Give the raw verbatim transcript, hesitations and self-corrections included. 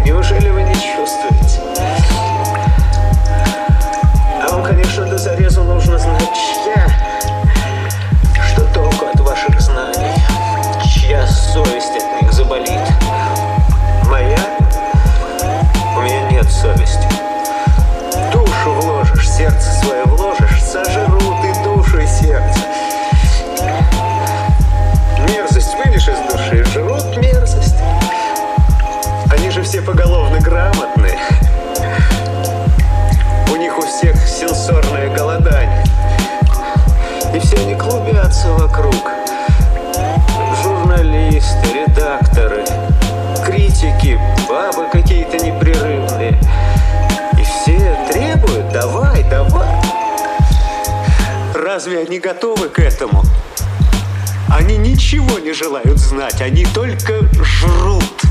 Неужели вы не чувствуете? А вам, конечно, до зарезу нужно знать, чья. Что толку от ваших знаний? Чья совесть от них заболит? Моя? У меня нет совести. Душу вложишь, сердце свое вложишь, сожрут и душу, и сердце. Мерзость вынешь из души, жрут мерзость. Они же все поголовно грамотные. У них у всех сенсорное голодание. И все они клубятся вокруг. Журналисты, редакторы, критики, бабы какие-то непрерывные. И все требуют: давай, давай. Разве они готовы к этому? Они ничего не желают знать, они только жрут.